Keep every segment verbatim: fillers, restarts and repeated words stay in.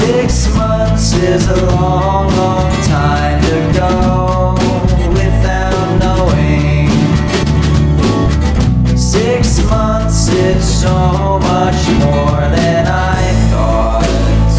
Six months is a long, long time to go without knowing. Six months is so much more than I thought.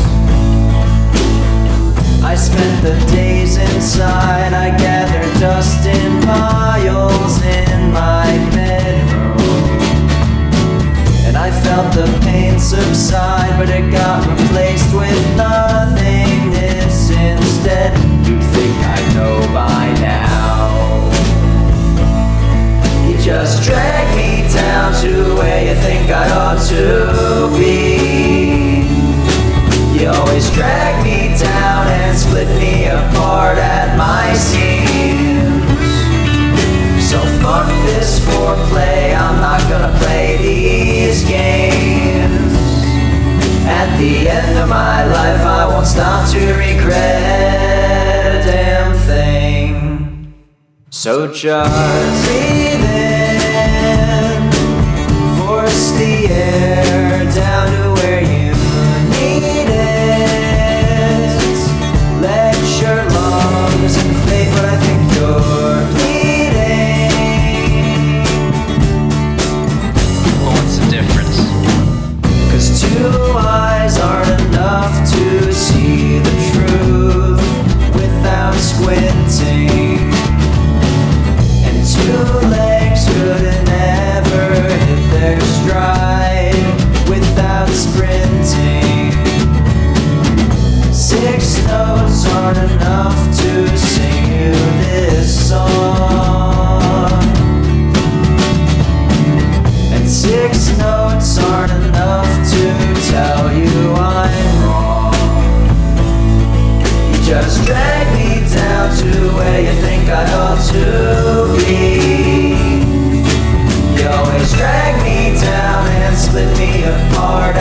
I spent the days inside, I gathered dust in piles in my bedroom, and I felt the pain subside, but it got replaced with nothingness instead. You'd think I know by now. You just drag me down to where you think I ought to be. You always drag me down and split me apart at my seams. So fuck this foreplay, I'm not gonna play these games. At the end of my life, I won't stop to regret a damn thing. So just breathe in, force the air down to where you need it. Let your lungs inflate, but I think you're bleeding. Well, what's the difference? Cause two eyes aren't enough to see the truth without squinting, and two legs could never hit their stride without sprinting. Six notes aren't enough to sing you this song, and six notes aren't enough to tell you I'm wrong. You just drag me down to where you think I ought to be. You always drag me down and split me apart